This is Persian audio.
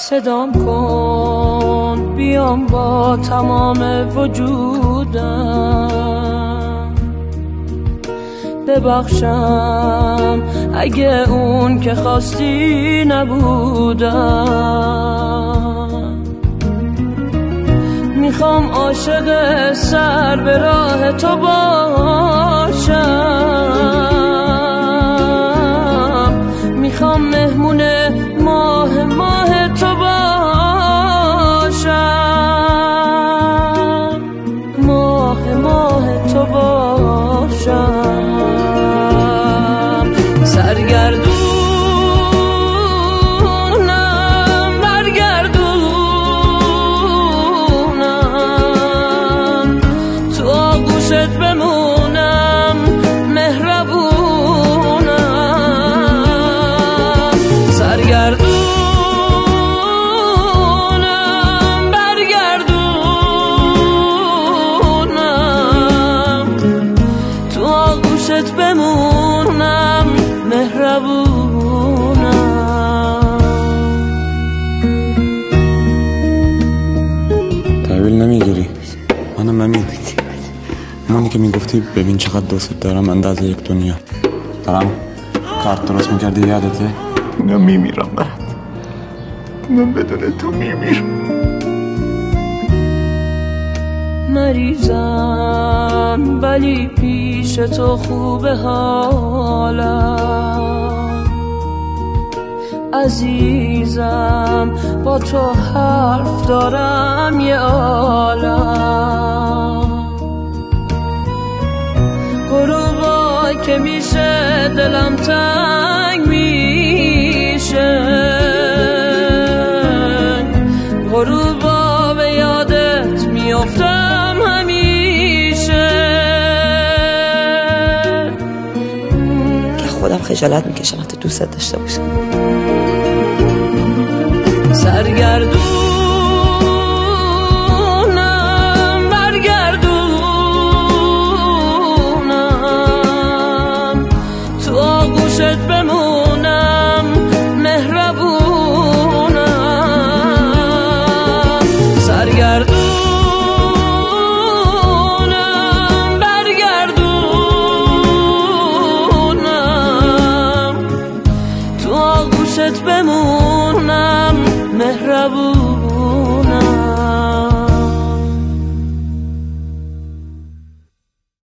صدام کن بیام با تمام وجودم، ببخشم اگه اون که خواستی نبودم. میخوام عاشق سر به راه تو باشم، میخوام مهمون ماه تو باشم، ماه تو باشم. سرگردونم برگردونم، تو آغوشت بمونم مهربونم. سرگردونم بمونم مهربونم. تحویل نمیگیری؟ منم امید، همونی که میگفتی ببین چقدر دوست دارم اندازه یک دنیا. دارم کارت درست میکردی یادته؟ اینا میمیرم برات، من بدون تو میمیرم. مریضم ولی پیش تو خوبه حالم، عزیزم با تو حرف دارم یه عالم. غروبا که میشه دلم تنگ میشه، غروبا به یادت میافتم همیشه، که خودم خجالت میکشم حتی دوست داشته باشم. سرگردون